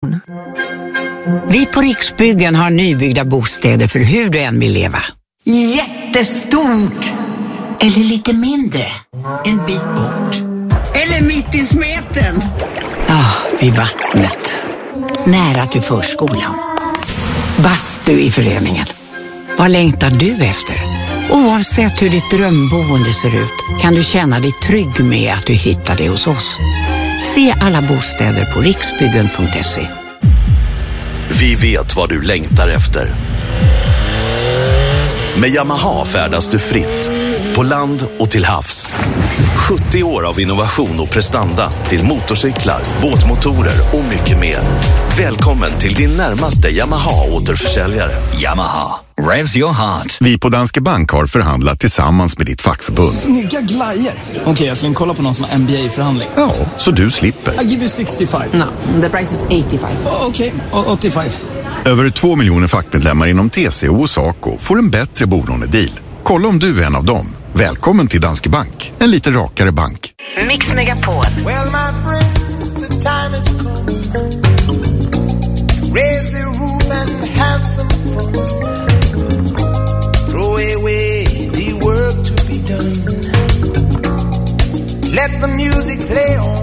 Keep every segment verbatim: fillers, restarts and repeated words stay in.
Vi på Riksbyggen har nybyggda bostäder för hur du än vill leva. Jättestort! Eller lite mindre. En bit bort. Eller mitt i smeten. Ja, ah, vid vattnet. Nära till förskolan. Bastu i föreningen. Vad längtar du efter? Oavsett hur ditt drömboende ser ut kan du känna dig trygg med att du hittar det hos oss. Se alla bostäder på riksbyggen punkt se. Vi vet vad du längtar efter. Med Yamaha färdas du fritt, på land och till havs. sjuttio år av innovation och prestanda till motorcyklar, båtmotorer och mycket mer. Välkommen till din närmaste Yamaha-återförsäljare. Yamaha, revs your heart. Vi på Danske Bank har förhandlat tillsammans med ditt fackförbund. Snygga glajer. Okej, okay, jag ska kolla på någon som har M B A-förhandling. Ja, så du slipper. I'll give you sextiofem. No, the price is eighty-five. Okej, okay, åttiofem. Över två miljoner fackmedlemmar inom T C O och Saco får en bättre bolånedeal. Kolla om du är en av dem. Välkommen till Danske Bank, en lite rakare bank. Mix Megapol. Well, my friends, the time has come. Raise the roof and have some fun. Throw away the work to be done. Let the music play on.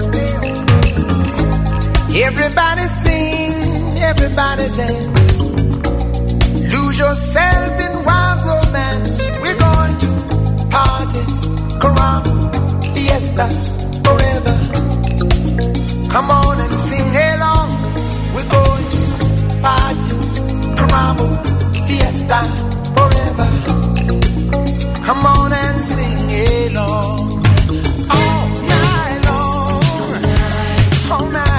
Everybody sing, everybody dance. Lose yourself in wild romance. We're going to party, caramba, fiesta, forever. Come on and sing along. We're going to party, caramba, fiesta, forever. Come on and sing along. All night long, all night.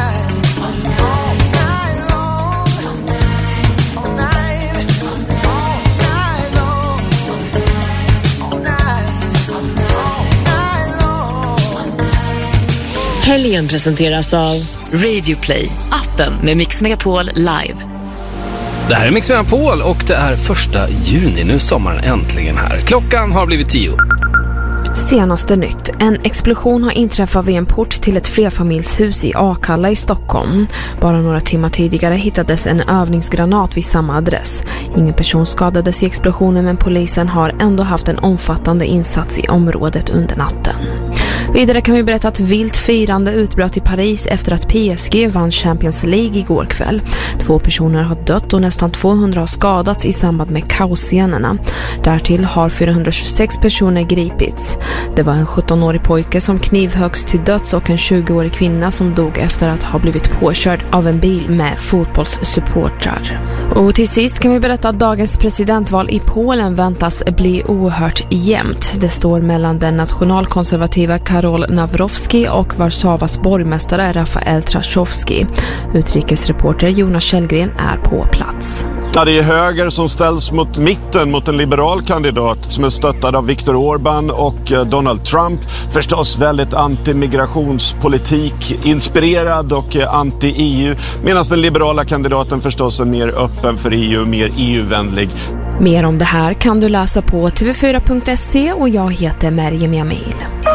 Helgen presenteras av Radio Play, appen med Mix Megapol live. Det här är Mix Megapol och det är första juni. Nu är sommaren äntligen här. Klockan har blivit tio. Senaste nytt. En explosion har inträffat vid en port till ett flerfamiljshus i Akalla i Stockholm. Bara några timmar tidigare hittades en övningsgranat vid samma adress. Ingen person skadades i explosionen, men polisen har ändå haft en omfattande insats i området under natten. Vidare kan vi berätta att vilt firande utbröt i Paris efter att P S G vann Champions League igår kväll. Två personer har dött och nästan tvåhundra har skadats i samband med kaosscenerna. Därtill har fyrahundratjugosex personer gripits. Det var en sjuttonårig pojke som knivhöggs till döds och en tjugoårig kvinna som dog efter att ha blivit påkörd av en bil med fotbollssupportrar. Och till sist kan vi berätta att dagens presidentval i Polen väntas bli oerhört jämnt. Det står mellan den nationalkonservativa Karol Nawrocki och Warszawas borgmästare Rafael Trzaskowski. Utrikesreporter Jonas Källgren är på plats. Ja, det är höger som ställs mot mitten, mot en liberal kandidat som är stöttad av Viktor Orbán och Donald Trump. Förstås väldigt anti-migrationspolitik inspirerad och anti-E U. Medan den liberala kandidaten förstås är mer öppen för E U, mer E U-vänlig. Mer om det här kan du läsa på t v fyra punkt se och jag heter Merjem Jamil.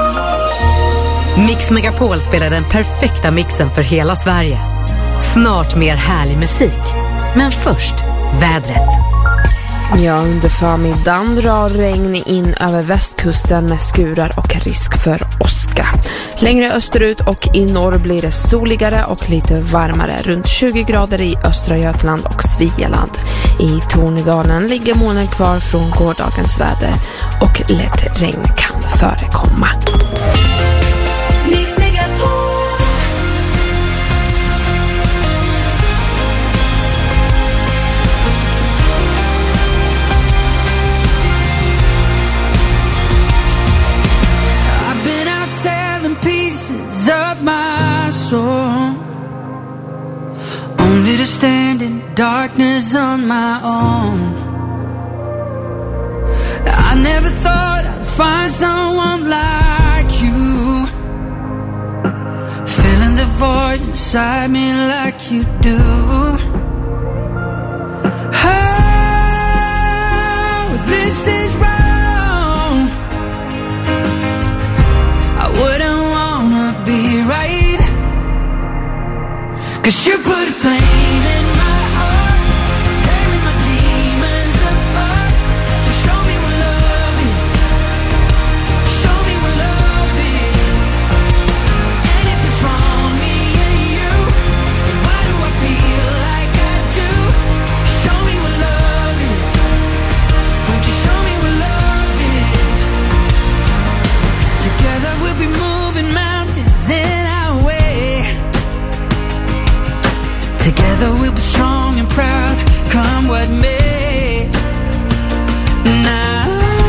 Mix Megapol spelar den perfekta mixen för hela Sverige. Snart mer härlig musik. Men först, vädret. Ja, under förmiddagen drar regn in över västkusten med skurar och risk för åska. Längre österut och i norr blir det soligare och lite varmare, runt tjugo grader i östra Götaland och Svealand. I Tornedalen ligger molnen kvar från gårdagens väder och lätt regn kan förekomma. Mix Megapol. I've been out selling pieces of my soul, only to stand in darkness on my own. I never thought I'd find someone like you, filling the void inside me like you do. Oh, this is wrong. I wouldn't wanna be right, 'Cause you put a flame in my heart, tearing my demons apart. So show me what love is, show me what love is. And if it's wrong, me and you, then why do I feel like I do? Show me what love is, won't you show me what love is? Together we'll be moving mountains in our way. Together we'll be strong and proud, come what may. Now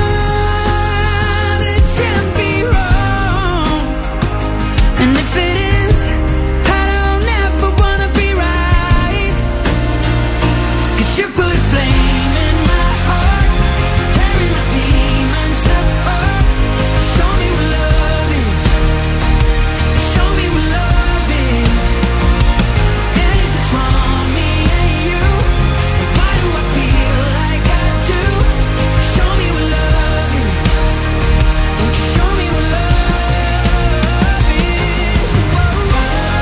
this can't be wrong, and if it is, I don't ever wanna be right. 'Cause you put a flame in my heart, tearing my demons apart. Show me what love is, show me what love is. And if it's wrong, me and you, then why do I feel like I do? Show me what love is, won't you show me what love is? Whoa.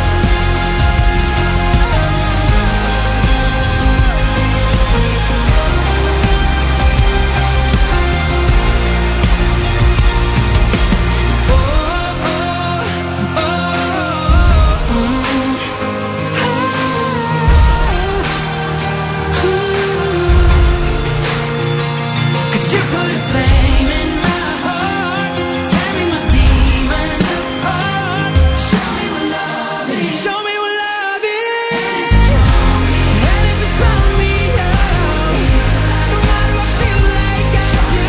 Cause you put a flame in my heart, tearing my demons apart. Show me what love is, show me what love is. And if it's wrong, me, oh, then why do I feel like I do?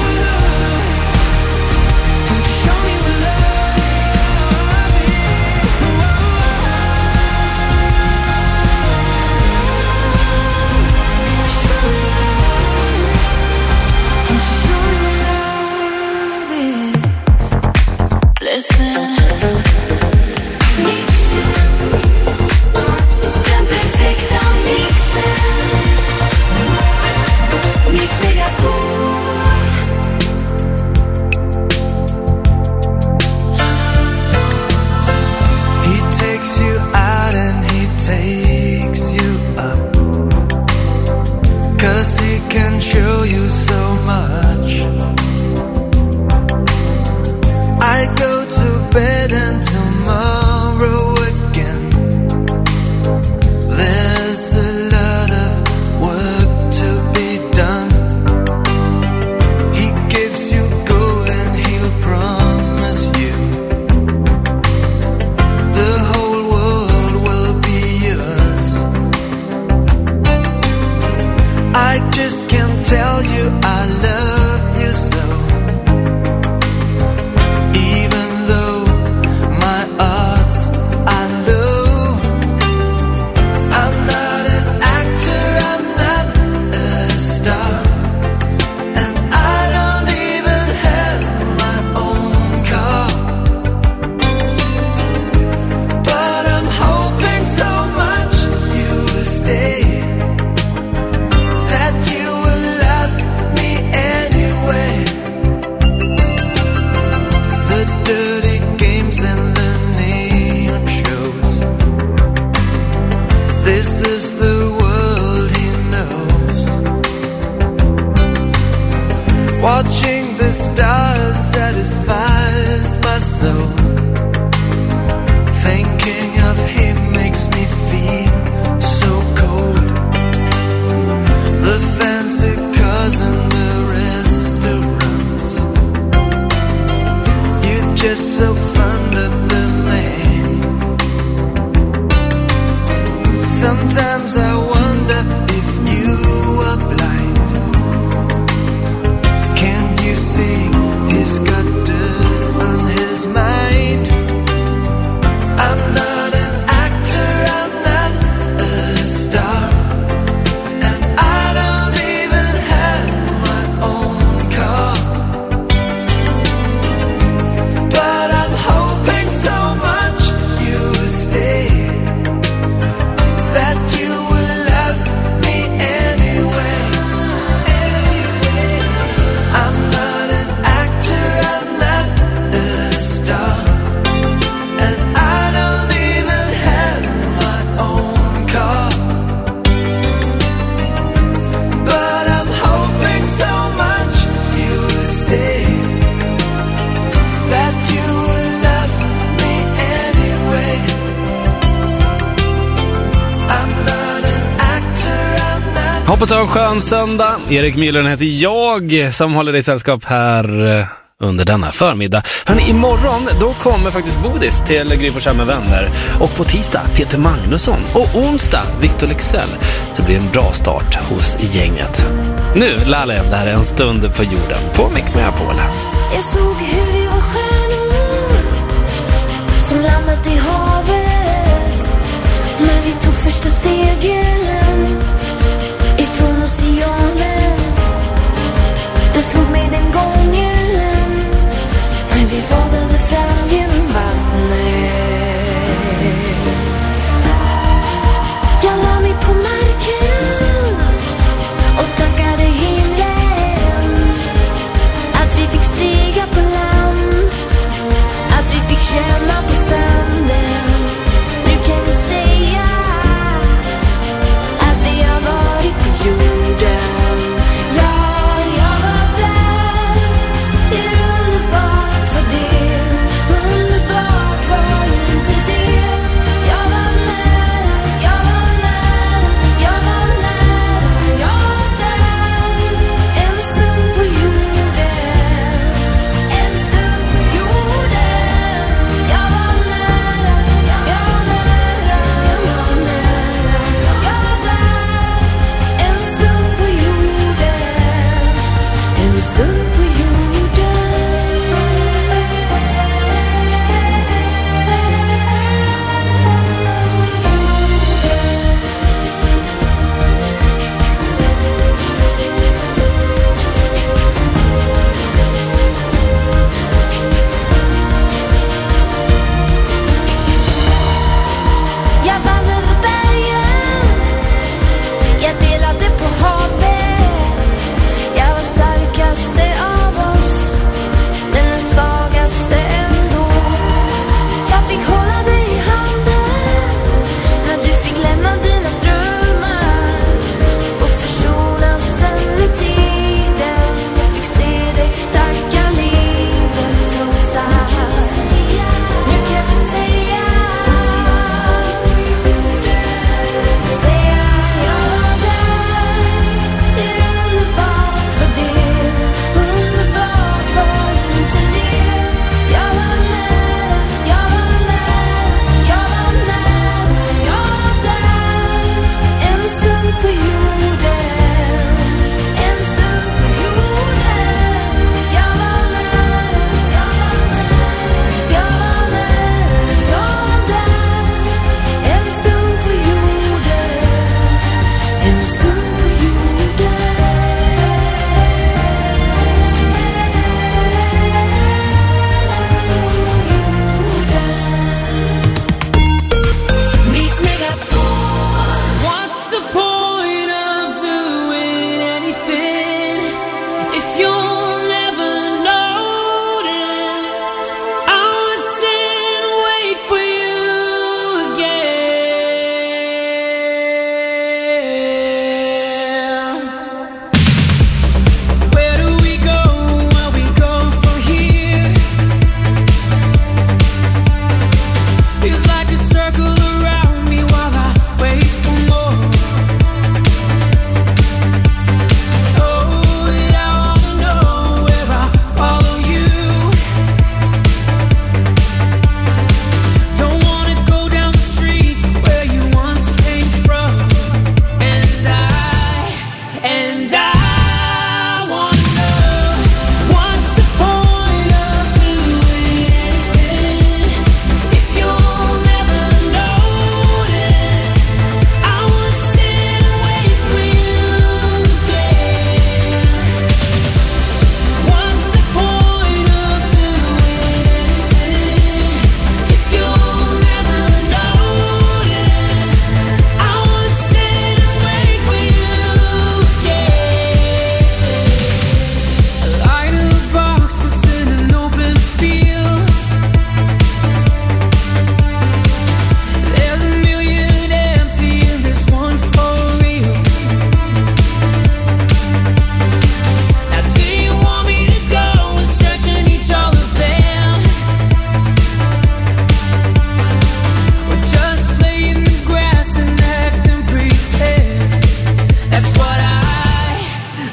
Won't you show me what love is? Whoa. Show me what love is. Won't you show me what love is? Listen. Den perfekta mixen. Mix Megapol. He takes you out and he takes you up, 'cause he can show you so much. I go to bed and tomorrow again. There's a lot of work to be done. He gives you gold and he'll promise you the whole world will be yours. I just can't tell you I love you so, even though my odds are low. I'm not an actor, I'm not a star, and I don't even have my own car. But I'm hoping so much you will stay, that you will love me anyway. The dirty games and the neon shows, this is the world he knows. Watching the stars satisfies my soul. Thinking of him makes me feel so cold. The fancy cars and the restaurants, you're just so fond of the man. Sometimes I wonder if you are blind. Can you see he's got dirt on his mind? I'm not an actor, I'm not a star, and I don't even have my own car. But I'm hoping so much you will stay, that you will Hoppas du har en skön söndag. Erik Myhren heter jag som håller dig sällskap här under denna förmiddag. Hörrni, imorgon då kommer faktiskt Bodis till Gry Forssell med vänner. Och på tisdag Peter Magnusson. Och onsdag Victor Lexell. Så det blir en bra start hos gänget. Nu, Lalev, det här är en stund på jorden på Mix Megapol. Jag såg hur vi var stjärnor som landat i havet när vi tog första stegen ifrån oceanen. Det slog mig den gången när vi vadade fram genom vattnet. Jag la mig på marken och tackade himlen att vi fick stiga på land, att vi fick känna på sanden. Nu kan vi säga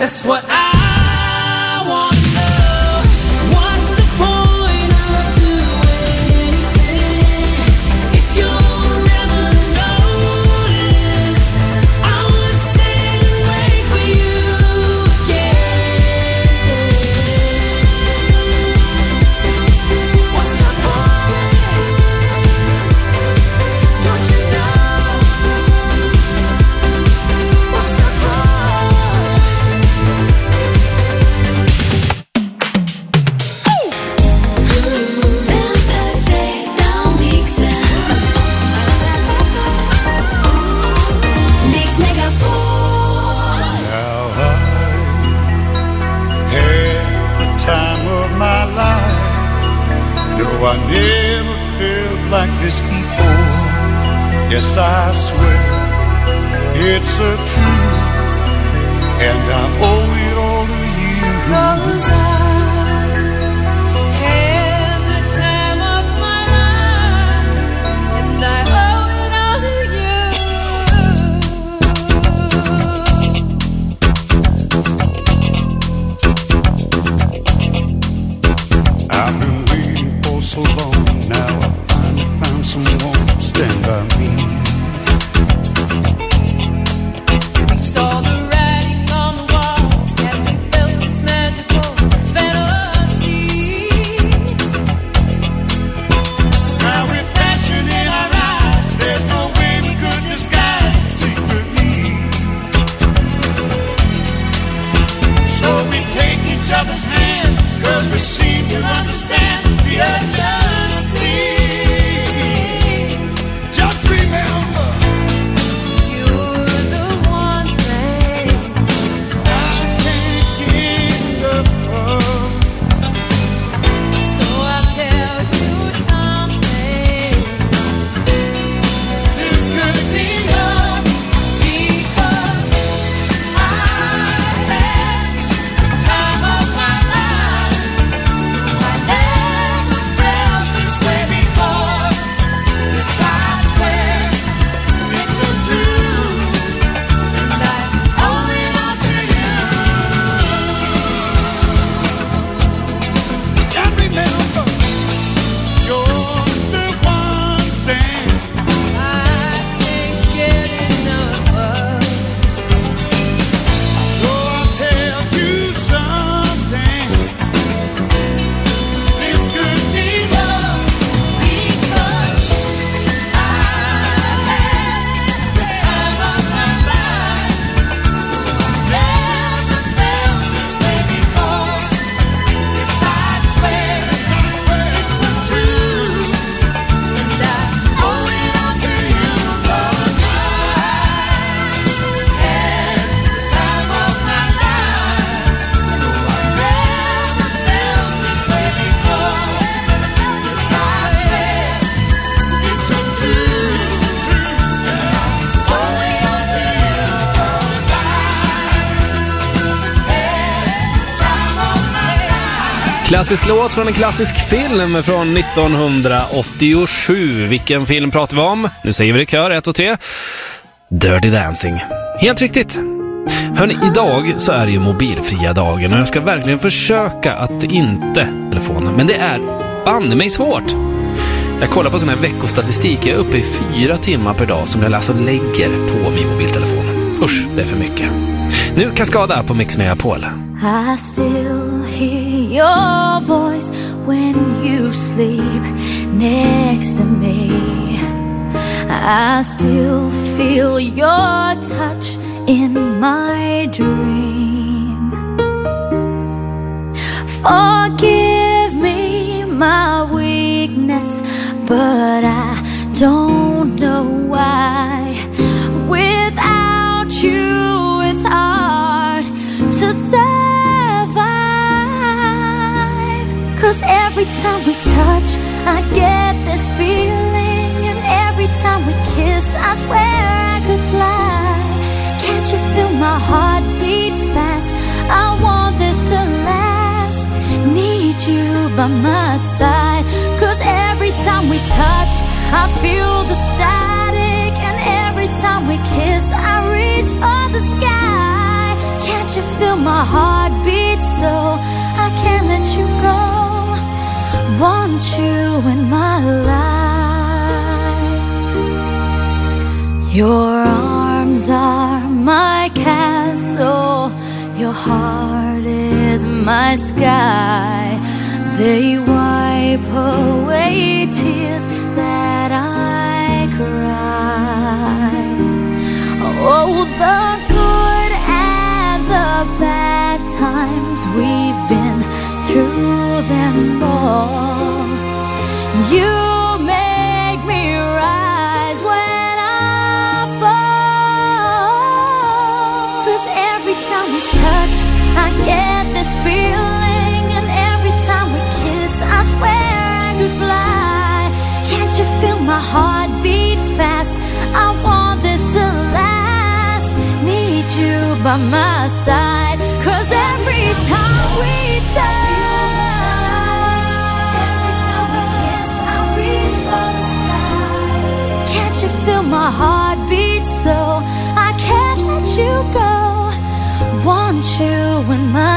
That's what I want to know. What's the point of doing anything if you'll never notice? I would sit and wait for you again. What's the point? Don't you know? What's the point? Den perfekta mixen. Mix Megapol. Now I had the time of my life. No, I never felt like this before. Yes, I swear it's a truth, and I owe it all to you. 'Cause I had the time of my life, and I owe it all to you. I've been waiting for so long. Now I finally found someone to stand by me. We saw the writing on the wall, and we felt this magical fantasy. Now with passion in our eyes, there's no way we could disguise it secretly. So we take each other's hand, 'cause we seem to understand the urgency. Just remember, You're the one thing I can't get enough of. So I'll tell you something. This could be love because I had the time of my life. I never felt this way before. Yes, I swear it's so true, and I owe it all to you. Just remember, you're the one thing I can't get enough of. So I'll tell you something. This could be love because I had the time of my life. Never felt this way before. Yes, I swear it's so true, and I owe it all to you. 'Cause I had the time of my life. No, I never felt this way before. Yes, I swear it's so true, and I owe it all to you. 'Cause I had the time of my life. Klassisk låt från en klassisk film från nittonhundraåttiosju. Vilken film pratar vi om? Nu säger vi det i kör, ett och tre. Dirty Dancing. Helt riktigt. Hörrni, idag så är det ju mobilfria dagen och jag ska verkligen försöka att inte telefonen. Men det är banne mig svårt. Jag kollar på sån här veckostatistik. Jag är uppe i fyra timmar per dag som jag alltså lägger på min mobiltelefon. Usch, det är för mycket. Nu Kaskada på Mix Megapol. I still hear your voice when you sleep next to me. I still feel your touch in my dream. Forgive me my weakness, but I don't know why. Without you, it's hard to survive. 'Cause every time we touch, I get this feeling, and every time we kiss, I swear I could fly. Can't you feel my heartbeat fast? I want this to last. Need you by my side. 'Cause every time we touch, I feel the static, and every time we kiss, I reach for the sky. Can't you feel my heart beat so I can't let you go. Want you in my life. Your arms are my castle. Your heart is my sky. They wipe away tears that I cry. Oh, the good and the bad times, we've been through them all. You make me rise when I fall. 'Cause every time we touch, I get this feeling. And every time we kiss, I swear I could fly. Can't you feel my heart beat fast? I want this to last. Need you by my side. 'Cause every time we touch, every time we kiss, I reach for the sky. Can't you feel my heart beat so I can't let you go. Want you in my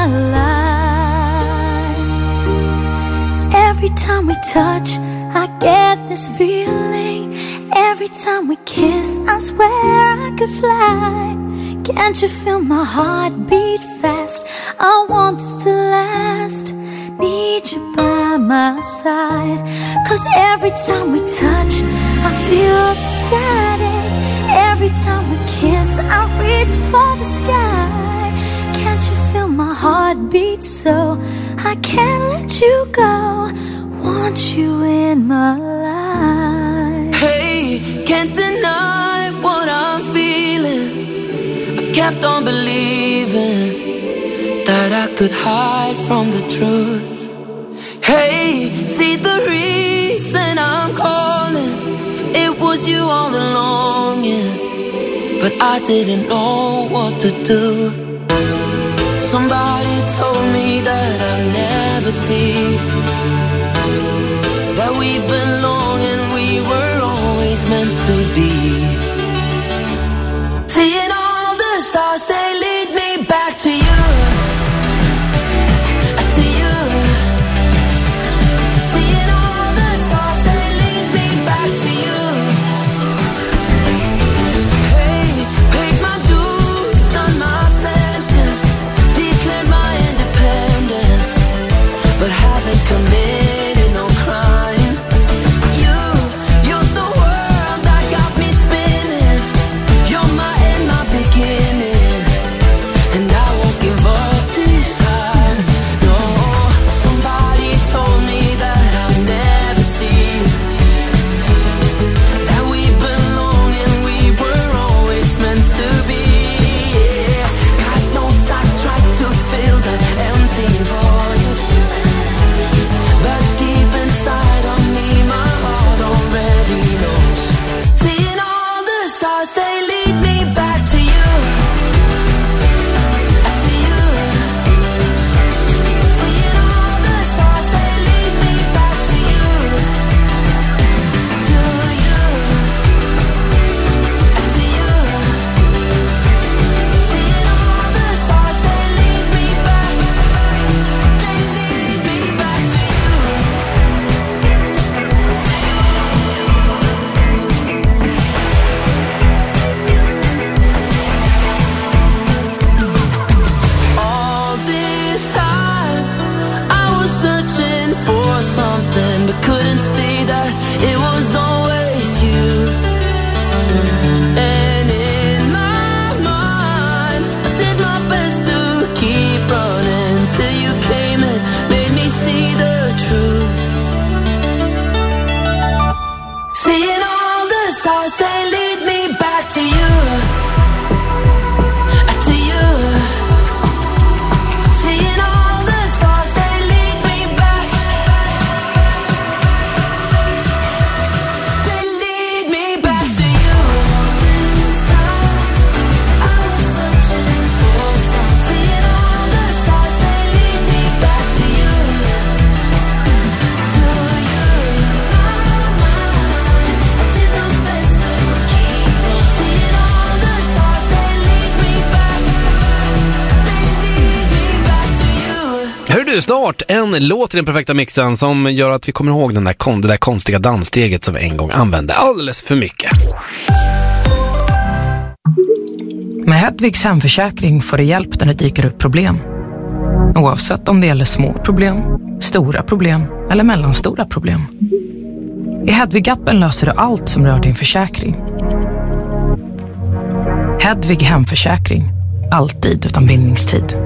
life. Every time we touch, I get this feeling. Every time we kiss, I swear I could fly. Can't you feel my heart beat fast? I want this to last. Need you by my side. 'Cause every time we touch, I feel the static. Every time we kiss, I reach for the sky. Can't you feel my heart beat so I can't let you go. Want you in my life. Hey, can't deny what I'm feeling. I kept on believing that I could hide from the truth. Hey, see the reason I'm calling. It was you all along, yeah. But I didn't know what to do. Somebody told me that I'd never see that we've been long and we were always meant to be. Seeing all the stars, they lead me back to you, to you. Seeing all the stars, they lead me back to you. Hey, paid my dues, done my sentence, declared my independence, but haven't committed no crime. You, you're the world that got me spinning. You're my end, my beginning. Nu snart en låt i den perfekta mixen som gör att vi kommer ihåg den där, kon- det där konstiga danssteget som vi en gång använde alldeles för mycket. Med Hedvigs hemförsäkring får du hjälp när det dyker upp problem. Oavsett om det gäller små problem, stora problem eller mellanstora problem. I Hedvig-appen löser du allt som rör din försäkring. Hedvig hemförsäkring. Alltid utan bindningstid.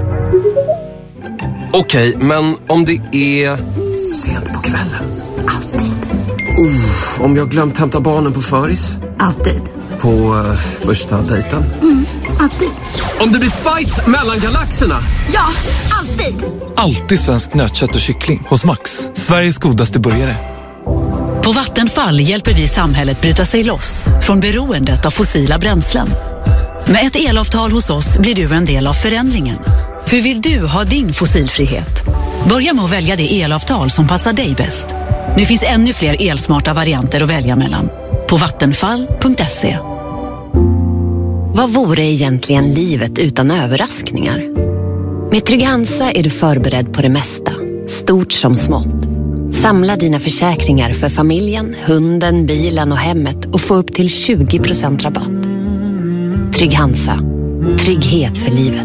Okej, men om det är... sent på kvällen. Alltid. Uh, om jag glömt hämta barnen på föris. Alltid. På uh, första dejten. Mm, alltid. Om det blir fight mellan galaxerna. Ja, alltid. Alltid svensk nötkött och kyckling hos Max. Sveriges godaste burgare. På Vattenfall hjälper vi samhället bryta sig loss från beroendet av fossila bränslen. Med ett elavtal hos oss blir du en del av förändringen. Hur vill du ha din fossilfrihet? Börja med att välja det elavtal som passar dig bäst. Nu finns ännu fler elsmarta varianter att välja mellan. På vattenfall punkt se. Vad vore egentligen livet utan överraskningar? Med Trygg-Hansa är du förberedd på det mesta, stort som smått. Samla dina försäkringar för familjen, hunden, bilen och hemmet och få upp till tjugo procent rabatt. Trygg-Hansa. Trygghet för livet.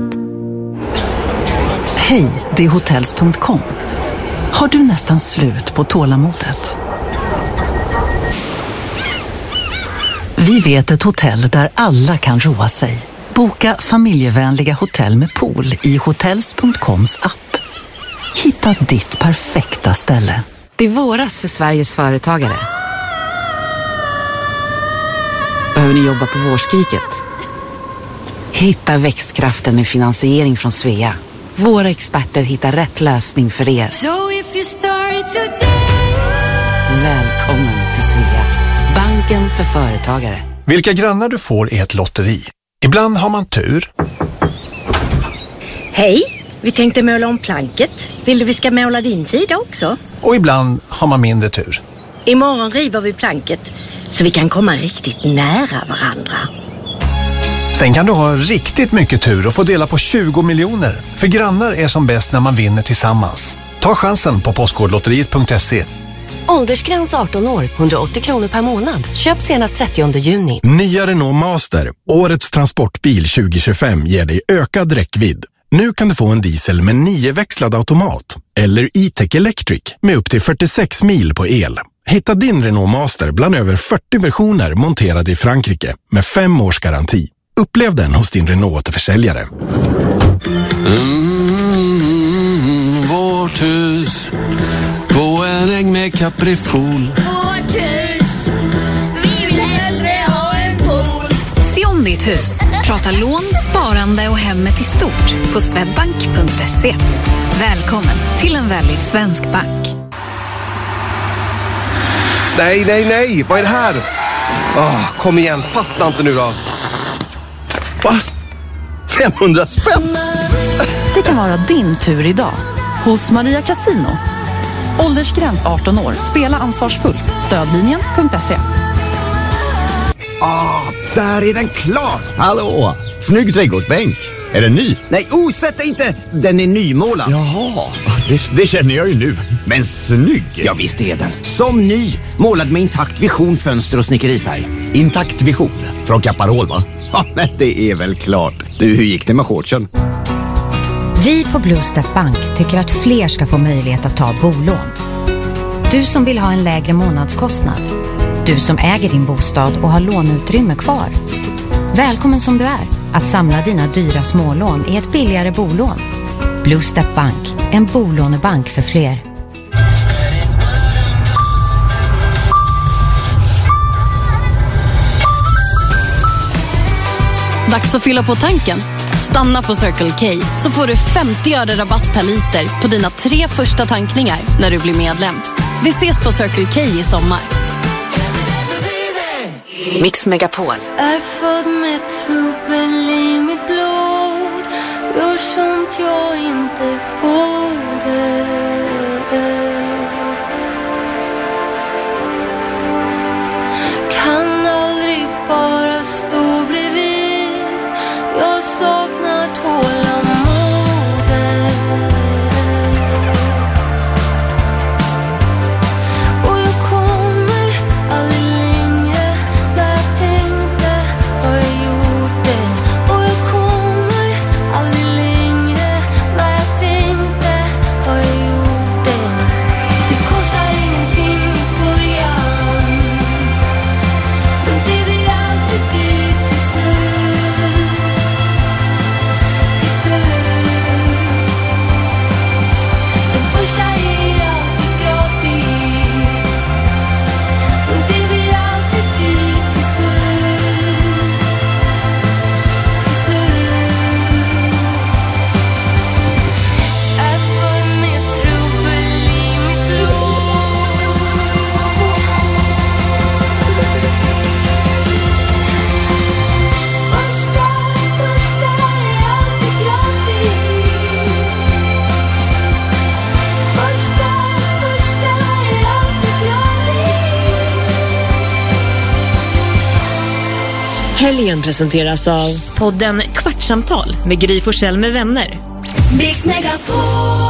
Hej, det är hotels punkt com. Har du nästan slut på tålamodet? Vi vet ett hotell där alla kan roa sig. Boka familjevänliga hotell med pool i hotels punkt coms app. Hitta ditt perfekta ställe. Det är våras för Sveriges företagare. Behöver ni jobba på vårskiket? Hitta växtkraften med finansiering från Svea. Våra experter hittar rätt lösning för er. So if you start today... Välkommen till Svea. Banken för företagare. Vilka grannar du får är ett lotteri. Ibland har man tur. Hej, vi tänkte måla om planket. Vill du vi ska måla din sida också? Och ibland har man mindre tur. Imorgon river vi planket så vi kan komma riktigt nära varandra. Sen kan du ha riktigt mycket tur och få dela på tjugo miljoner. För grannar är som bäst när man vinner tillsammans. Ta chansen på postkodlotteriet punkt se. Åldersgräns arton år, hundraåttio kronor per månad. Köp senast trettionde juni. Nya Renault Master, årets transportbil tjugo tjugofem, ger dig ökad räckvidd. Nu kan du få en diesel med nioväxlad automat. Eller E-Tech Electric med upp till fyrtiosex mil på el. Hitta din Renault Master bland över fyrtio versioner monterade i Frankrike med fem års garanti. Upplev den hos din Renault-återförsäljare. Mm, vårt hus på en äng med kaprifol. Vårt hus, vi vill hellre ha en pool. Se om ditt hus. Prata lån, sparande och hemmet i stort på swedbank punkt se. Välkommen till en väldigt svensk bank. Nej, nej, nej. Vad är det här? Oh, kom igen, fastna inte nu då. Va? femhundra spänn? Det kan vara din tur idag. Hos Maria Casino. Åldersgräns arton år. Spela ansvarsfullt. Stödlinjen punkt se. Ah, där är den klar! Hallå! Snygg trädgårdsbänk. Är den ny? Nej, oh, sätt dig inte! Den är nymålad. Jaha, det, det känner jag ju nu. Men snygg! Ja, visst är den. Som ny. Målad med intakt vision, fönster och snickerifärg. Intakt vision? Från Kaparol, va? Ja, men det är väl klart. Du, hur gick det med shortsen? Vi på Blue Step Bank tycker att fler ska få möjlighet att ta bolån. Du som vill ha en lägre månadskostnad. Du som äger din bostad och har låneutrymme kvar. Välkommen som du är att samla dina dyra smålån i ett billigare bolån. Blue Step Bank, en bolånebank för fler. Dags att fylla på tanken. Stanna på Circle K så får du femtio öre rabatt per liter på dina tre första tankningar när du blir medlem. Vi ses på Circle K i sommar. Mix Megapol. Är född med trubbel i mitt blod. Gör sånt jag inte borde. Kan aldrig bara stå bredvid. Jag saknar tålamodet. Helgen presenteras av podden Kvartsamtal med Gry Forssell med vänner. Mix Megapol.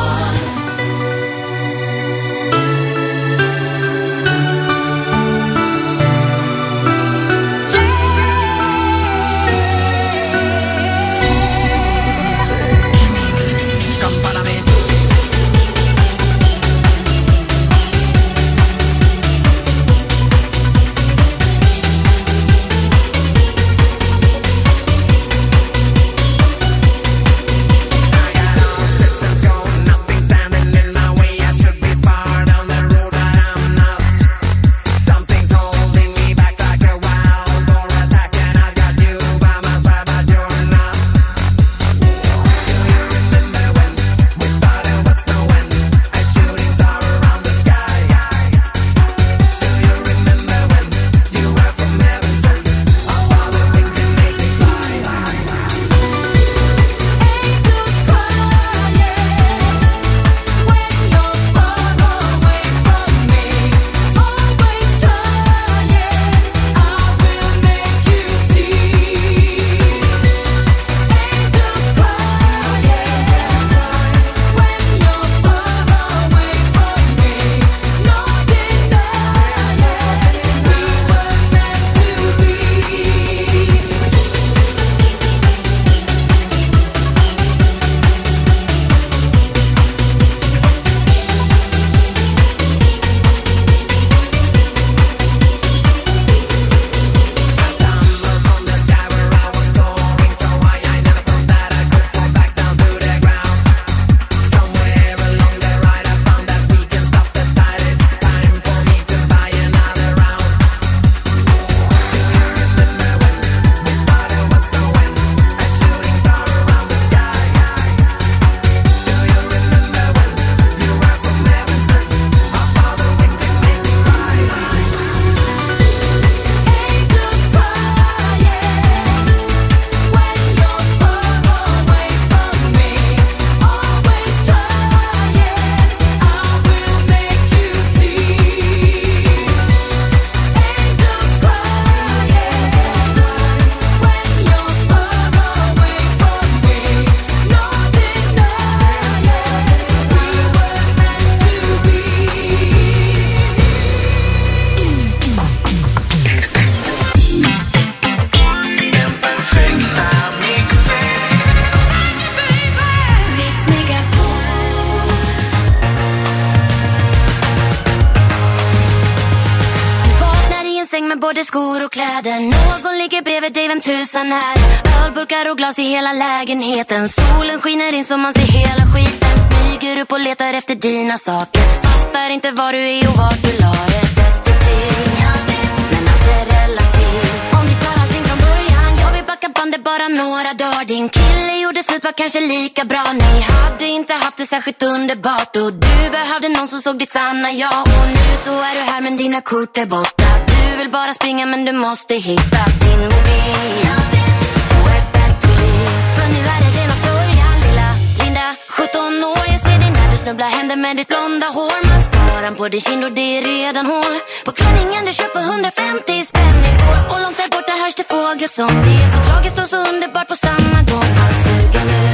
Både skor och kläder. Någon ligger bredvid dig, vem tusan är. Ölburkar och glas i hela lägenheten. Solen skiner in så man ser hela skiten. Smyger upp och letar efter dina saker. Fattar inte var du är och vart du la det. Destruktiv, men allt är relativt. Om vi tar allting från början, jag vill backa bandet bara några dagar. Din kille gjorde slut, var kanske lika bra. Ni hade inte haft det särskilt underbart. Och du behövde någon som såg ditt sanna jag. Och nu så är du här men dina kort är borta. Du vill bara springa men du måste hitta din mobil och ett bättre liv. För nu är det rena sorgen, lilla Linda, sjutton år. Jag ser dig när du snubblar händer med ditt blonda hår. Mascaran på din kind och det är redan hål på klänningen du köpt för hundrafemtio spänn igår. Och långt där borta hörs det fågelsång. Det är så tragiskt och så underbart på samma gång. Allt suger nu.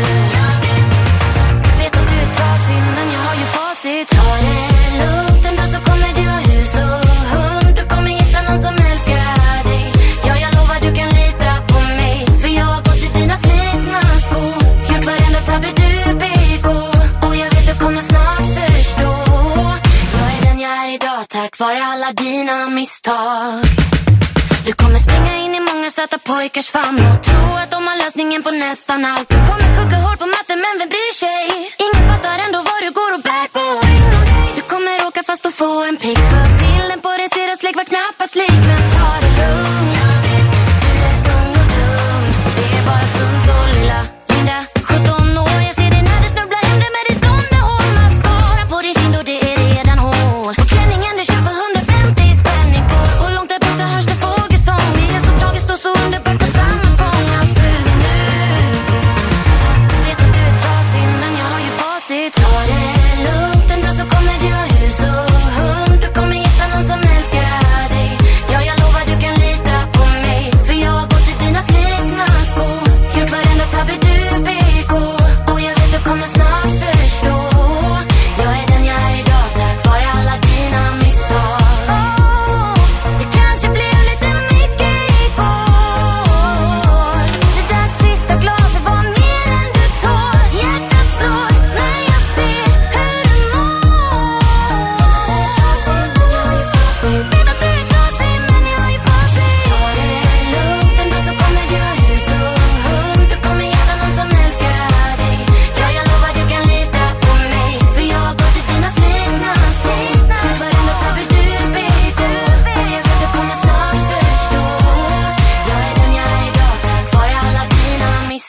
Jag vet att du är trasig men jag har ju facit. Ta det lugnt, en dag så kommer du ha hus och hund. Du kommer hitta någon som älskar dig. Ja, jag lovar du kan lita på mig. För jag har gått i dina slitna skor. Gjort varenda tabbe du begår. Och jag vet du kommer snart förstå. Jag är den jag är idag tack vare alla dina misstag. Du kommer springa in i många söta pojkars famn och tro att de har lösningen på nästan allt. Du kommer kugga hårt på matten men vem bryr sig? Ingen fattar ändå vad du går och bär på. Du kommer åka fast och få en prick. För bilden på dig ser en släck var knappast lik. Men ta det lugnt. Du är ung och dum. Det är bara sunt och lilla Linda, sjutton år. Jag ser dig när du snubblar händer med ditt blonda hår. Mascara på din kind och det är redan hål på klänningen du köper för hundrafemtio spänn igår. Och långt där borta hörs det fågelsång. Det är så tragiskt och så underbart på samma gång. Allt suger nu. Jag vet att du är trasig men jag har ju facit. Ta det lugnt, en dag så kommer du ha hus och hund. Du kommer hitta någon som älskar dig. Ja, jag lovar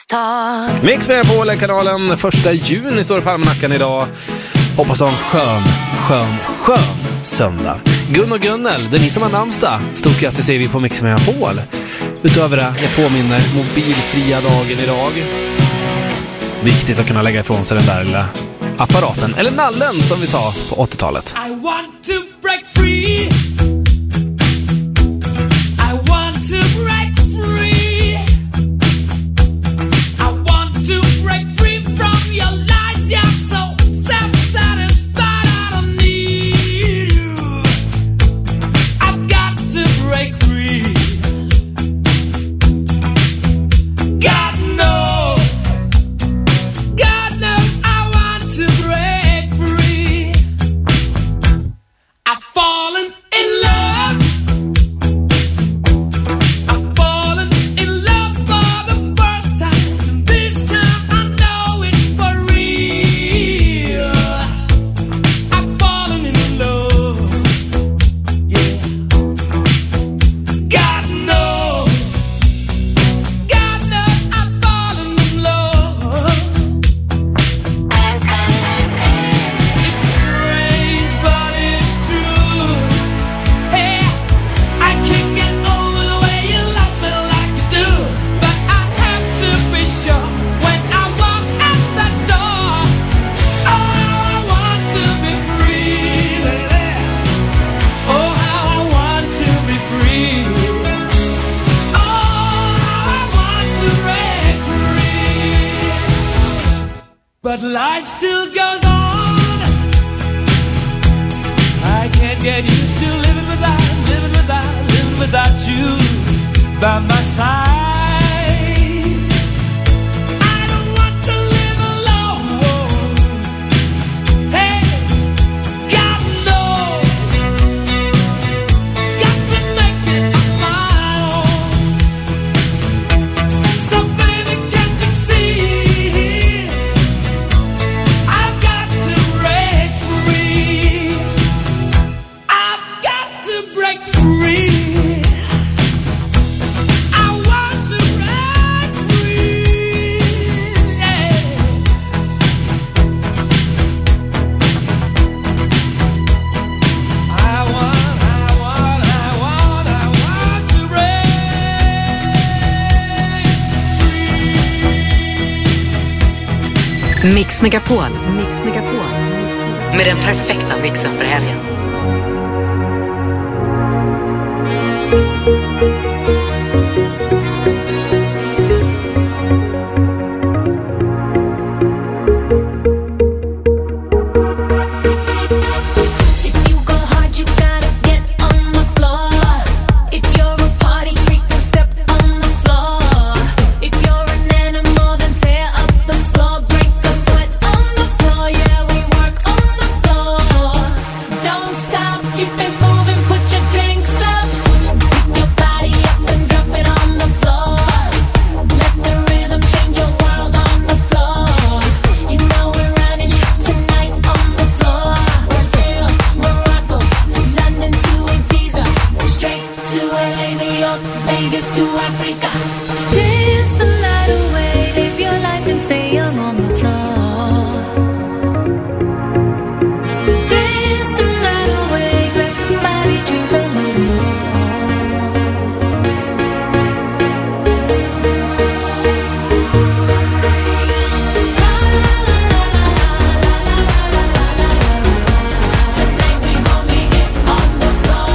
misstag. Mix med på kanalen, första juni står det på almanackan idag. Hoppas ha en skön, skön, skön söndag. Gun och Gunnel, det är ni som har namnsdag. Stort grattis säger vi på Mix med Paul. Utöver det, jag påminner mobilfria dagen idag. Viktigt att kunna lägga ifrån sig den där lilla apparaten. Eller nallen som vi sa på åttiotalet. I want to break free. I want to break free. I want to break free from your lies. You're so self-satisfied. I don't need you. I've got to break free. God knows. God knows I want to break free. I've fallen in love. I've fallen in love for the first time. This time I know it's for real. I've fallen in love. Yeah. God knows. God knows I've fallen in love. It's strange, but it's true. Hey, I can't get over the way you love me like you do. But I have to be sure when I walk out the door. Oh, how I want to be free, baby. Oh, how I want to be free. Oh, how I want to break free. But life still goes on. I can't get used to living without, living without, living without you by my side. I don't want to live alone. Hey, God knows. Got to make it on my own. So baby, can't you see? I've got to break free. I've got to break free. I want to break free. Yeah. I want, I want, I want, I want to break free. Mix Megapol. Mix Megapol. Med den perfekta mixen för helgen. If you go hard, you gotta get on the floor. If you're a party freak, then step on the floor. If you're an animal, then tear up the floor. Break a sweat on the floor. Yeah, we work on the floor. Don't stop, keep it moving, put your drinks up. Pick your body up and drop it on the floor. Let the rhythm change your world on the floor. You know we're running tonight on the floor. Brazil, Morocco, London to Ibiza, straight to L A, New York, Vegas to Africa. Dance the night away, live your life and stay young on the floor. Dance the night away, grab somebody, drink a little more. Tonight we gon' be it on the floor.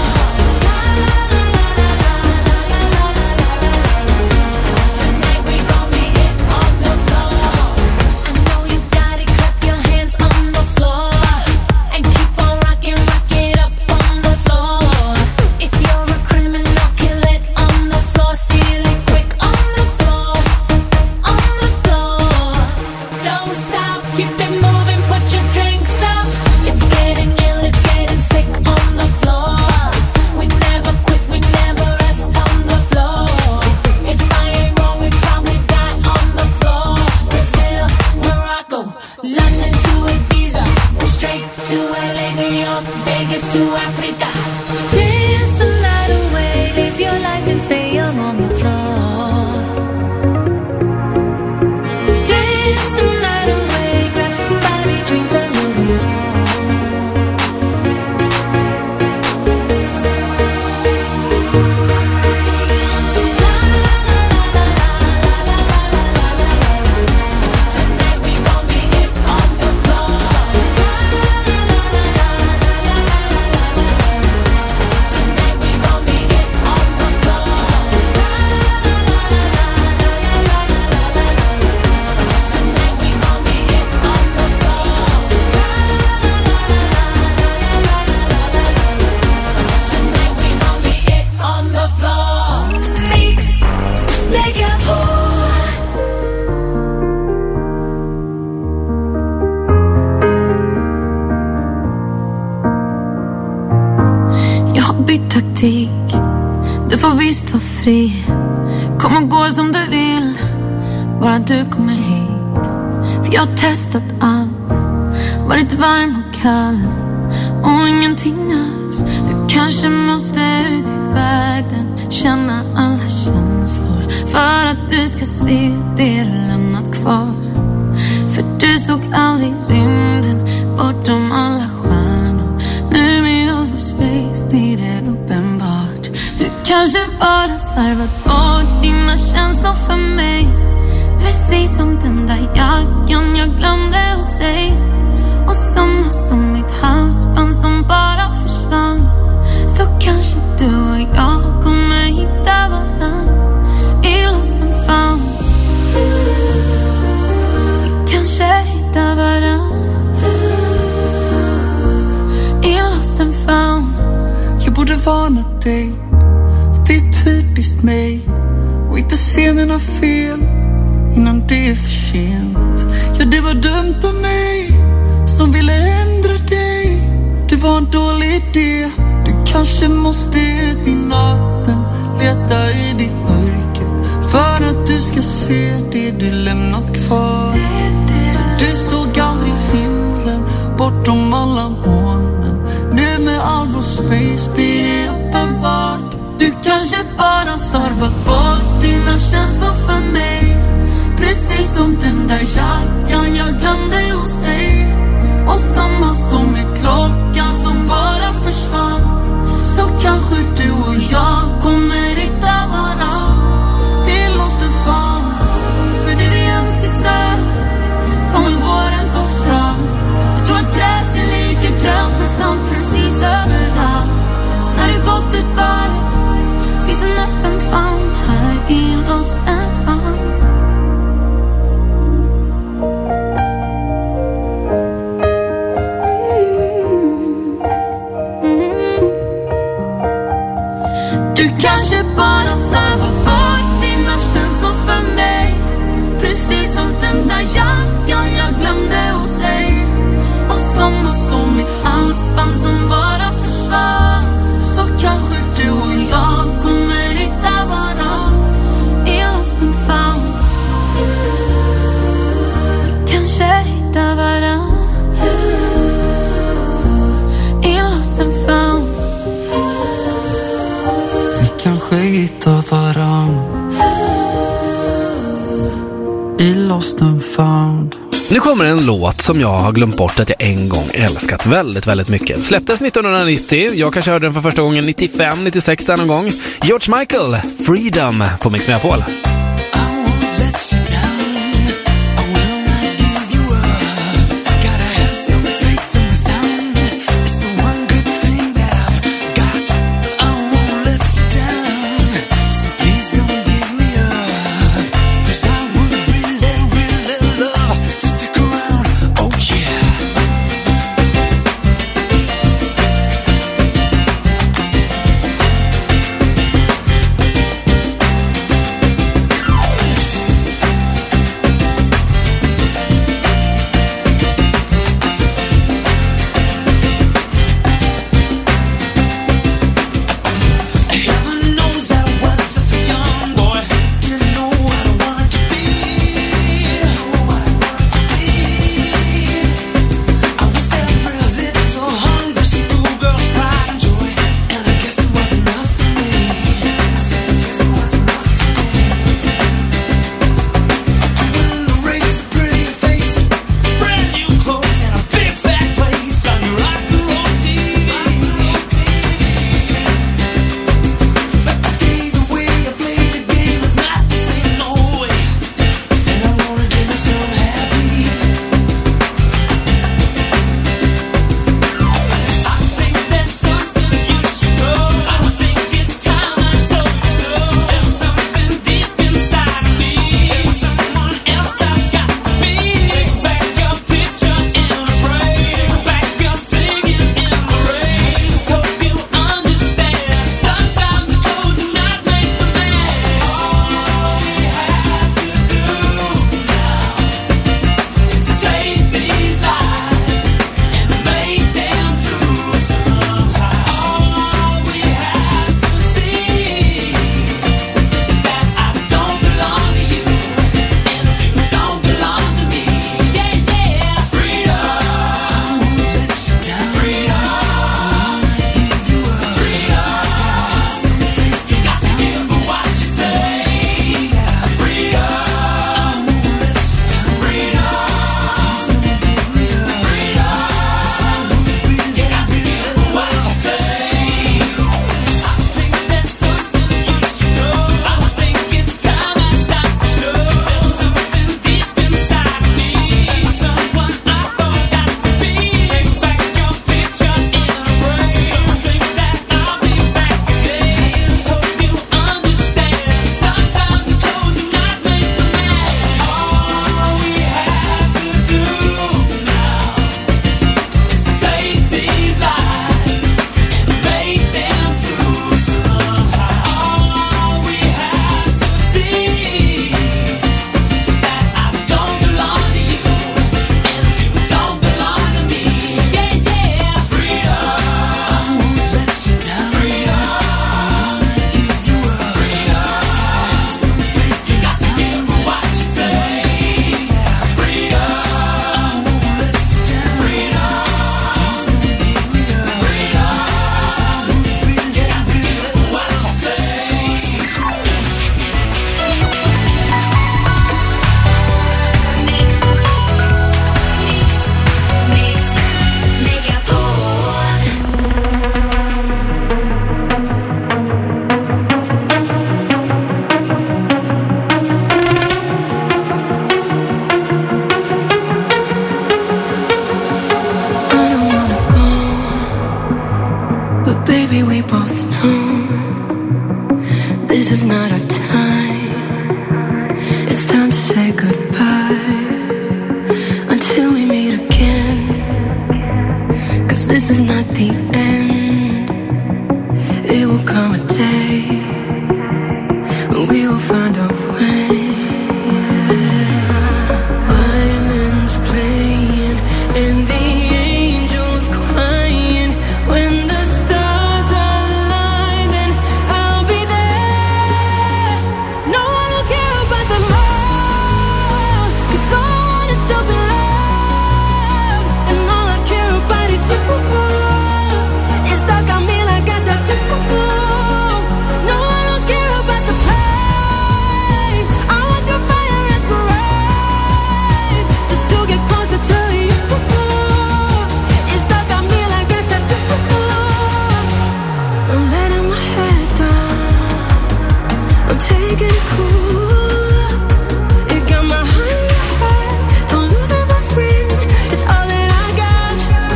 Tonight we gon' be it on the floor. I know you got it, clap your hands on the floor. And keep on rocking, rock it up on the floor. If you're a criminal, kill it on the floor. Steal it quick on the floor. On the floor. Don't stop, keep it moving, put your drinks up. It's getting ill, it's getting sick on the floor. We never quit, we never rest on the floor. If I ain't wrong, we probably die on the floor. Brazil, Morocco, London to Ibiza, straight to L A, New York, Vegas to Africa. Dance the night away, live your life and stay young on the floor. får visst vara fri, kom och gå som du vill, bara du kommer hit. För jag har testat allt, varit varm och kall och ingenting alls. Du kanske måste ut i världen, känna alla känslor, för att du ska se det du lämnat kvar. För du såg aldrig rymden bortom alla stjärnor. Nu med over space blir det uppenbart. Du kanske bara slarvat bort dina känslor för mig, precis som den där jackan jag glömde hos dig. Och samma som mitt halsband som bara försvann. Så kanske du och jag kommer hitta varann i lost and found. Kanske hitta varann i lost and found. Jag borde varna dig, det är typiskt mig, och inte se mina fel innan det är för sent. Ja, det var dumt av mig som ville ändra dig. Det var en dålig idé. Du kanske måste ut i natten, leta i ditt mörker, för att du ska se det du lämnat kvar. För du såg aldrig himlen bortom alla molnen. Nu med all vår space blir det uppenbart. Du kanske bara slarvat bort dina känslor för mig, precis som den där jackan jag glömde hos dig. Och samma som med klockan som bara försvann. Så kanske du och jag kommer hitta varann i lost and found. För det vi inte snö kommer våren ta fram. Jag tror att gräset är lika grönt nästan precis överallt. Så när det gått ett varv finns en öppen famn här i lost and found. Kanske bara slarvat bort dina känslor för mig, precis som den där jackan jag glömde hos dig. Och samma som mitt halsband som bara försvann. Så kanske du och jag kommer hitta varann i lost and found. Kanske hitta varann i lost and found. Kanske hitta varann i lost and found. Nu kommer en låt som jag har glömt bort att jag en gång älskat väldigt, väldigt mycket. Släpptes nittonhundranittio, jag kanske hörde den för första gången nittiofem nittiosex där någon gång. George Michael, Freedom på Mix Megapol. Baby, we both know this is not our time. It's time to say goodbye until we meet again. 'Cause this is not the end. It will come a day when we will find a way. Violins playing and the angels crying. When the stars align, then I'll be there. No one will care about the love, 'cause all I want is to be loved. And all I care about is you. It's stuck on me like a tattoo. No one will care about the pain. I want through fire and through rain, just to get closer to you. It's stuck on me like a tattoo. I'm letting my head down, I'm taking it cool. You got my heart in your head, don't lose it, my friend. It's all that I got.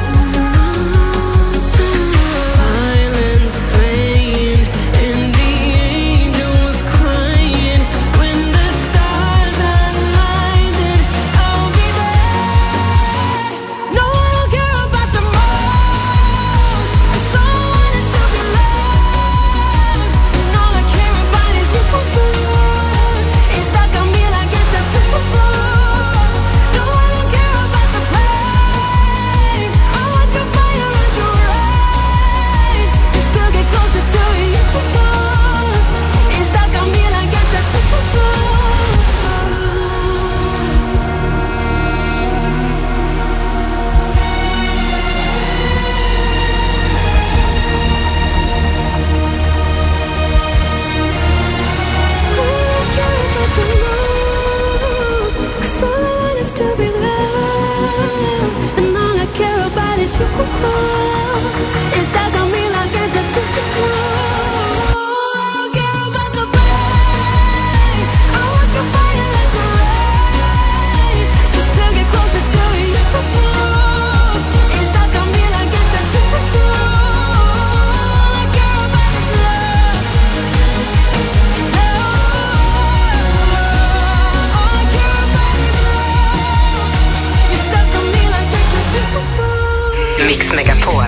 Violins playing and the angels crying. When the stars align, then I'll be there. No one will care about the moon, 'cause all I want is to be loved. And all I care about is you. It's stuck on me like a tattoo. No one will care about the pain. I want your fire and your rain, just to get closer to you. It's stuck on me like a tattoo. Cause all I want is to be loved, and all I care about is you. It's stuck on me like a tattoo. I don't care about the pain. I want your fire like the rain, just to get closer to you. It's stuck on me like a tattoo. All I care about is love. All I care about is love. You're stuck on me like a tattoo. Mix Megapol.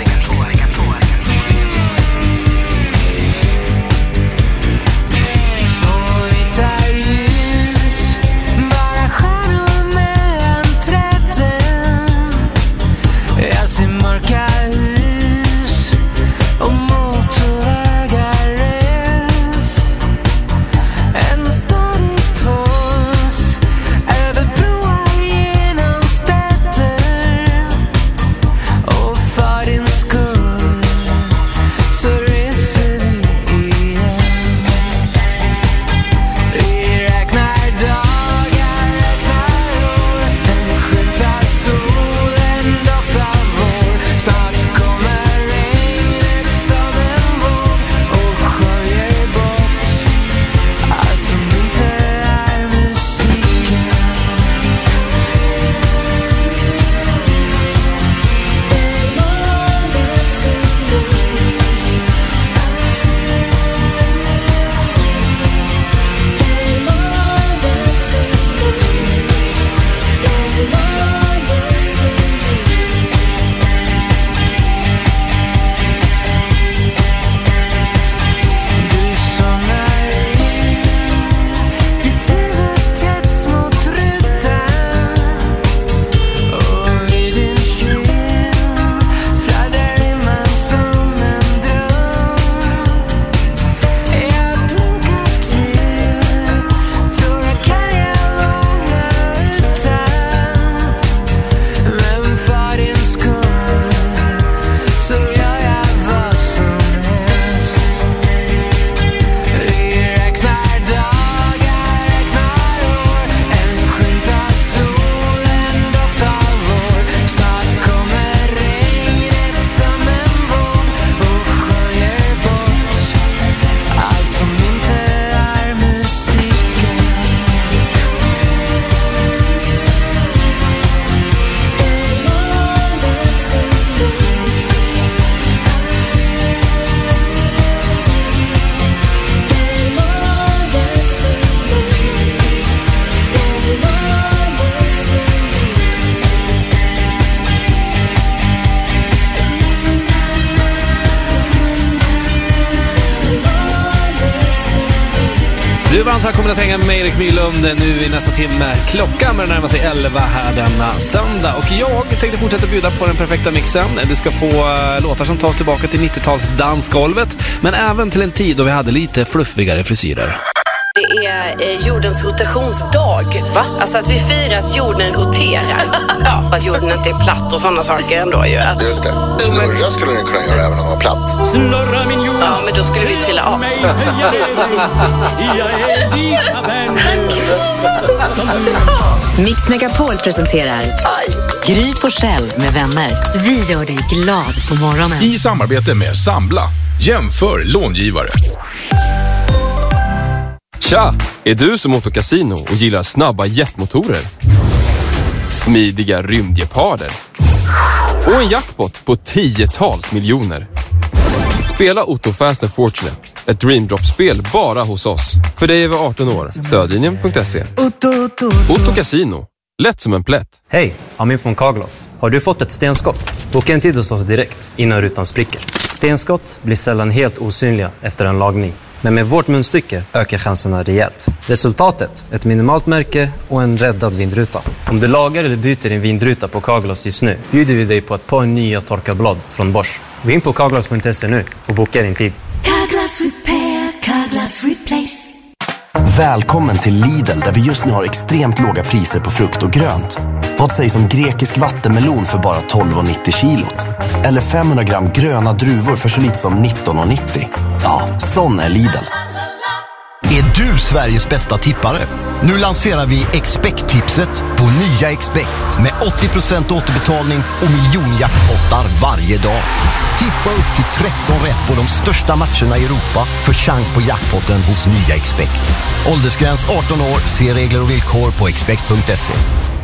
Bara stjärnor mellan träden. Jag ser mörka hus och motorvägar räls. En stadig puls över broar genom städer. Och för din skull Du är varmt välkommen att hänga med Erik Mylund nu i nästa timme. Klockan börjar närma sig elva här denna söndag. Och jag tänkte fortsätta bjuda på den perfekta mixen. Du ska få uh, låtar som tas tillbaka till nittio-tals dansgolvet. Men även till en tid då vi hade lite fluffigare frisyrer. Det är eh, jordens rotationsdag. Va? Alltså att vi firar att jorden roterar. Ja, att jorden inte är platt och sådana saker ändå ju. Att... Just det. Snurra skulle den kunna göra även om den var platt. Snurra min jord. Ja, men då skulle vi trilla av. Mix Megapol presenterar Gry Forssell med vänner. Vi gör dig glad på morgonen. I samarbete med Sambla. Jämför långivare. Tja! Är du som åker kasino och gillar snabba jetmotorer? Smidiga rymdgeparder? Och en jackpot på tiotals miljoner? Spela Otto Fast and Fortunate. Ett Dreamdrop-spel bara hos oss. För dig över arton år. Stödlinjen punkt se. Otto, Otto, Otto Casino. Lätt som en plätt. Hej, Amin från Carglass. Har du fått ett stenskott? Boka en tid hos oss direkt innan rutan spricker. Stenskott blir sällan helt osynliga efter en lagning. Men med vårt munstycke ökar chanserna rejält. Resultatet, ett minimalt märke och en räddad vindruta. Om du lagar eller byter din vindruta på Carglass just nu bjuder vi dig på ett par nya torkarblad från Bosch. Gå in på carglass punkt se nu och boka din tid. Carglass repair, Carglass replace. Välkommen till Lidl där vi just nu har extremt låga priser på frukt och grönt. Vad sägs om grekisk vattenmelon för bara tolv nittio kilot? Eller femhundra gram gröna druvor för så lite som nitton nittio? Ja, sån är Lidl. Är du Sveriges bästa tippare? Nu lanserar vi Expect-tipset på nya Expect med åttio procent återbetalning och miljonjackpottar varje dag. Tippa upp till tretton rätt på de största matcherna i Europa för chans på jackpotten hos nya Expect. Åldersgräns arton år, se regler och villkor på expect punkt se.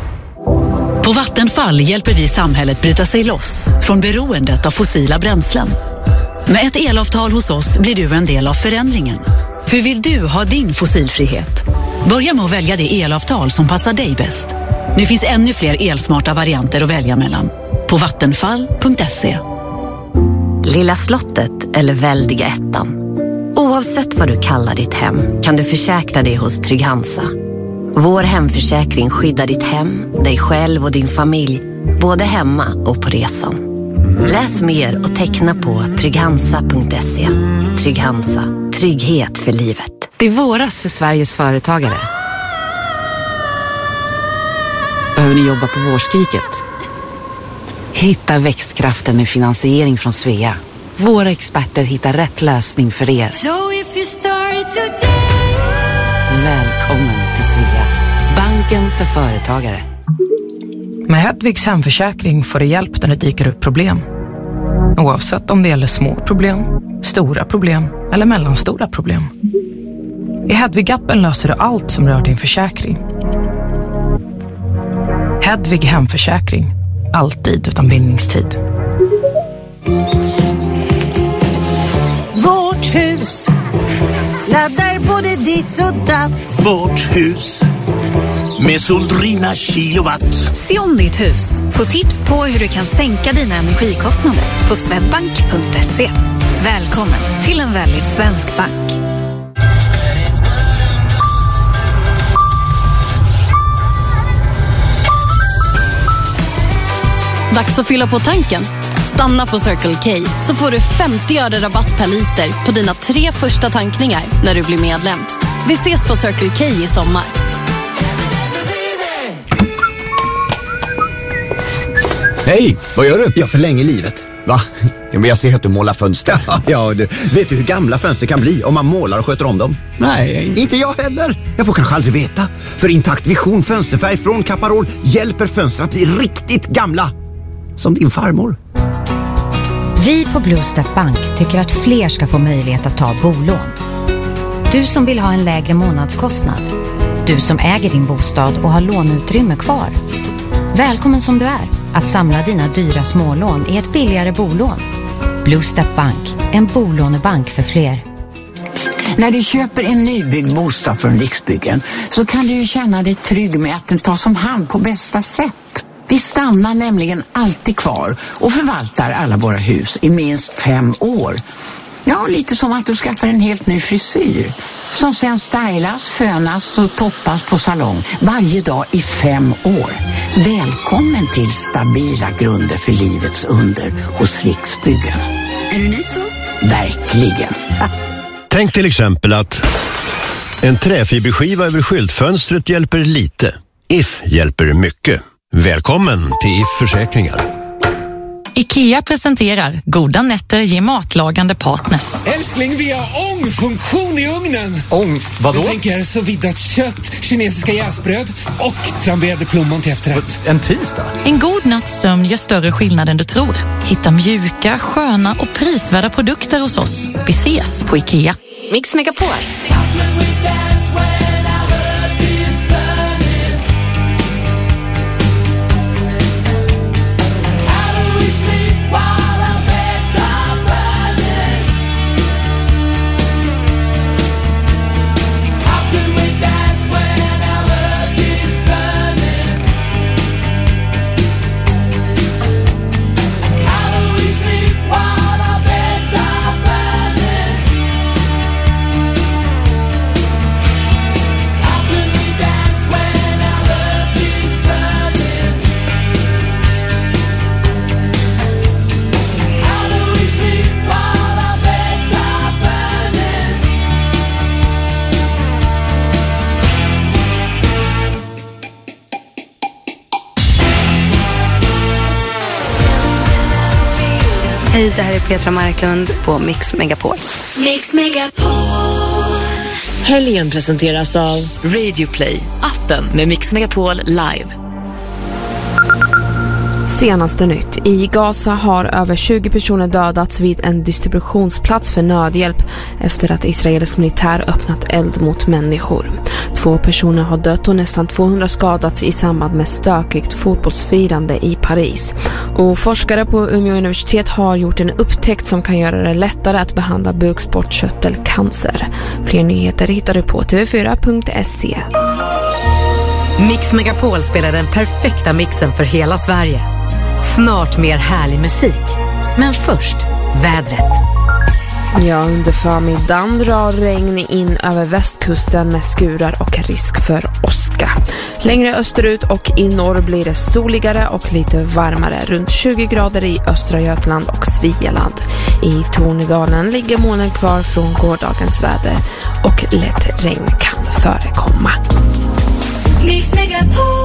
På Vattenfall hjälper vi samhället bryta sig loss från beroendet av fossila bränslen. Med ett elavtal hos oss blir du en del av förändringen. Hur vill du ha din fossilfrihet? Börja med att välja det elavtal som passar dig bäst. Nu finns ännu fler elsmarta varianter att välja mellan. På vattenfall punkt se. Lilla slottet eller väldiga ettan. Oavsett vad du kallar ditt hem kan du försäkra det hos Trygg-Hansa. Vår hemförsäkring skyddar ditt hem, dig själv och din familj, både hemma och på resan. Läs mer och teckna på Trygg-Hansa punkt se. Trygg-Hansa. Trygghet för livet. Det är våras för Sveriges företagare. Behöver ni jobba på vårskriket? Hitta växtkraften med finansiering från Svea. Våra experter hittar rätt lösning för er. So if you start today. Välkommen till Svea. Banken för företagare. Med Hedvigs hemförsäkring får du hjälp när det dyker upp problem. Oavsett om det gäller små problem, stora problem eller mellanstora problem. I Hedvig-appen löser du allt som rör din försäkring. Hedvig hemförsäkring. Alltid utan bindningstid. Vårt hus laddar både ditt och datt. Vårt hus med Soldrina kilowatt. Se om ditt hus. Få tips på hur du kan sänka dina energikostnader på swedbank punkt se. Välkommen till en väldigt svensk bank. Dags att fylla på tanken. Stanna på Circle K så får du femtio öre rabatt per liter på dina tre första tankningar när du blir medlem. Vi ses på Circle K i sommar. Hej, vad gör du? Jag förlänger livet. Va? Ja, men jag ser att du målar fönster. Ja, du, vet du hur gamla fönster kan bli om man målar och sköter om dem? Nej. Inte jag heller. Jag får kanske aldrig veta. För Intakt Vision fönsterfärg från Caparol hjälper fönster att bli riktigt gamla. Som din farmor. Vi på Blue Step Bank tycker att fler ska få möjlighet att ta bolån. Du som vill ha en lägre månadskostnad. Du som äger din bostad och har låneutrymme kvar. Välkommen som du är att samla dina dyra smålån i ett billigare bolån. Blue Step Bank, en bolånebank för fler. När du köper en nybyggd bostad från Riksbyggen så kan du ju känna dig trygg med att den tas om hand på bästa sätt. Vi stannar nämligen alltid kvar och förvaltar alla våra hus i minst fem år. Ja, lite som att du skaffar en helt ny frisyr. Som sen stylas, fönas och toppas på salong varje dag i fem år. Välkommen till stabila grunder för livets under hos Riksbyggen. Är du nöjd så? Verkligen. Tänk till exempel att en träfiberskiva över skyltfönstret hjälper lite. If hjälper mycket. Välkommen till If Försäkringar. IKEA presenterar Goda nätter ger matlagande partners. Älskling, vi har ångfunktion i ugnen. Ång? Vadå? Jag tänker så viddat kött, kinesiska jäsbröd och flamberade plommon till efterrätt. En tisdag? En god natts sömn gör större skillnad än du tror. Hitta mjuka, sköna och prisvärda produkter hos oss. Vi ses på IKEA. Mix Megapol. Hej, det här är Petra Marklund på Mix Megapol. Mix Megapol. Helgen presenteras av Radio Play, appen med Mix Megapol live. Senaste nytt. I Gaza har över tjugo personer dödats vid en distributionsplats för nödhjälp efter att israelisk militär öppnat eld mot människor. Två personer har dött och nästan tvåhundra skadats i samband med stökigt fotbollsfirande i Paris. Och forskare på Umeå universitet har gjort en upptäckt som kan göra det lättare att behandla bukspottkörtelcancer. Fler nyheter hittar du på t v fyra punkt se. Mix Megapol spelar den perfekta mixen för hela Sverige. Snart mer härlig musik. Men först, vädret. Ja, under förmiddagen drar regn in över västkusten med skurar och risk för åska. Längre österut och i norr blir det soligare och lite varmare, runt tjugo grader i östra Götaland och Svealand. I Tornedalen ligger molnen kvar från gårdagens väder och lätt regn kan förekomma. Mix Megapol.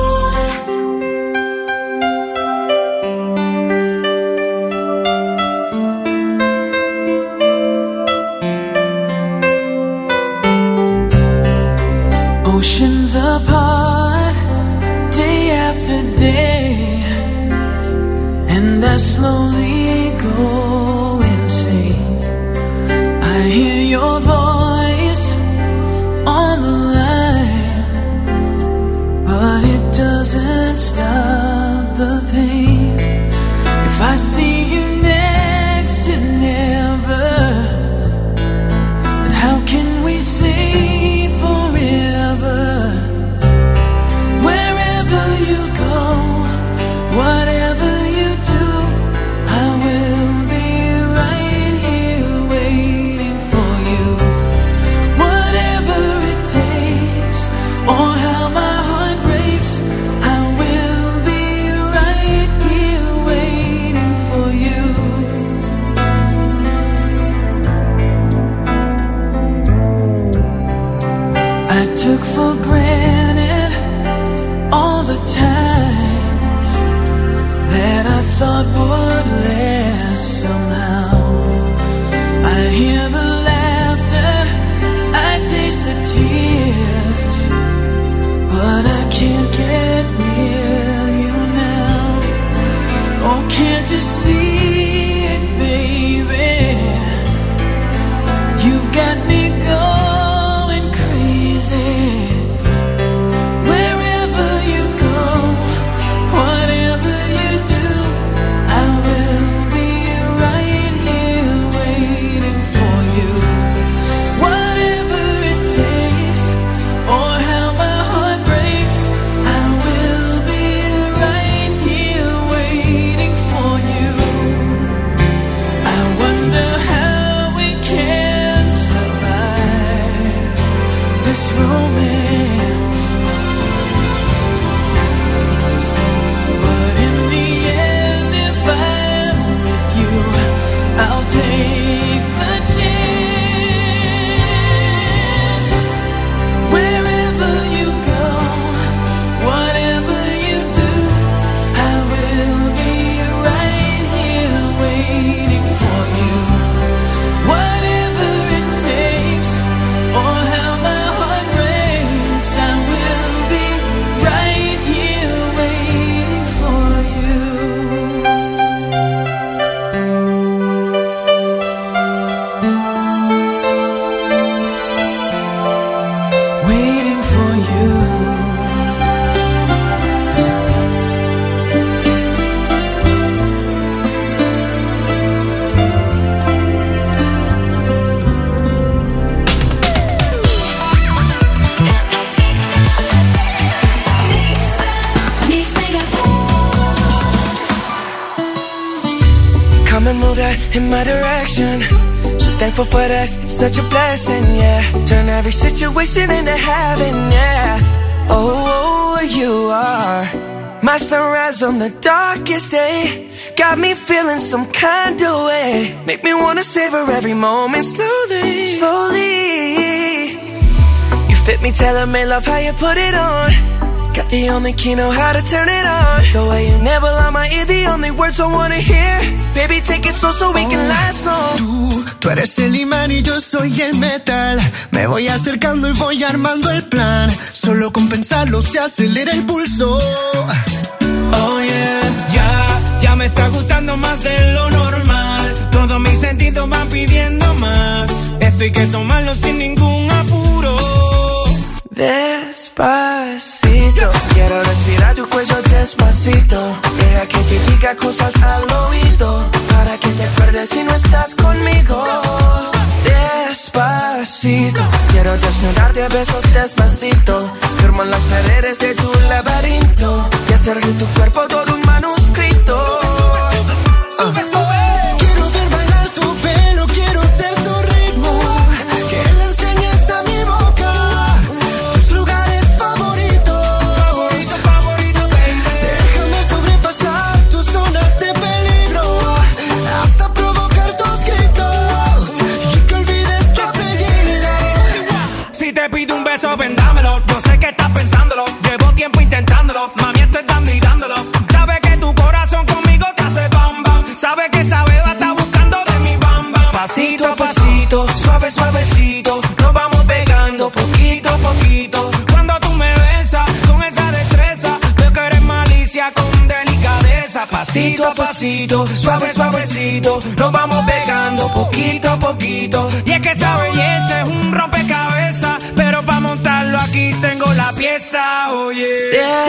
Oceans apart, day after day, and I slowly go insane. I hear your voice on the line, but it doesn't stop the pain. If I see you next to never, then how can we say forever? Wherever you go, whatever you do, I will be right here waiting for you. Whatever it takes, or how my heart breaks, I will be right here waiting for you. I took for granted all the times that I thought would last somehow. I hear the laughter, I taste the tears, but I can't get near you now. Oh, can't you see it, baby? You've got me going crazy. Wherever you go, whatever you do, I will be right here waiting for you. Whatever it takes, or how my heart breaks, I will be right here waiting for you. come and move that in my direction. So thankful for that, it's such a blessing, yeah. Turn every situation into heaven, yeah. Oh, you are my sunrise on the darkest day. Got me feeling some kind of way. Make me wanna savor every moment slowly, slowly. You fit me, tailor-made, love how you put it on. Got the only key, know how to turn it on. The way you never on my ear, the only words I wanna hear. Baby, take it slow so we can last long. Tú, tú eres el imán y yo soy el metal. Me voy acercando y voy armando el plan. Solo con pensarlo se acelera el pulso. Oh yeah, ya, ya me está gustando más de lo normal. Todos mis sentidos van pidiendo más. Esto hay que tomarlo sin ningún apuro. Despacito, quiero respirar tu cuello despacito. Deja que te diga cosas al oído, para que te acuerdes si no estás conmigo. Despacito, quiero desnudarte a besos despacito. Firmo en las paredes de tu laberinto y hacer de tu cuerpo todo un manuscrito. Sube, sube. Quiero ver bailar tu pelo, quiero ser tu ritmo. Que le enseñes a mi boca tus lugares favoritos. Favorito, favorito, baby. Déjame sobrepasar tus zonas de peligro, hasta provocar tus gritos y que olvides tu apellido. Si te pido un beso, ven dámelo. Yo sé que estás pensándolo, llevo tiempo intentándolo. Mami, estoy dando y dándolo. Sabes que tu corazón conmigo te hace bam bam. Sabes que esa beba está buscando de mi bam bam. Pasito a pasito, suave suavecito, nos vamos pegando poquito a poquito. Cuando tú me besas con esa destreza, veo que eres malicia con delicadeza. Pasito a pasito, suave suavecito, nos vamos pegando poquito a poquito. Y es que esa belleza es un rompecabezas, pero para montarlo aquí tengo la pieza, oye. Oh yeah.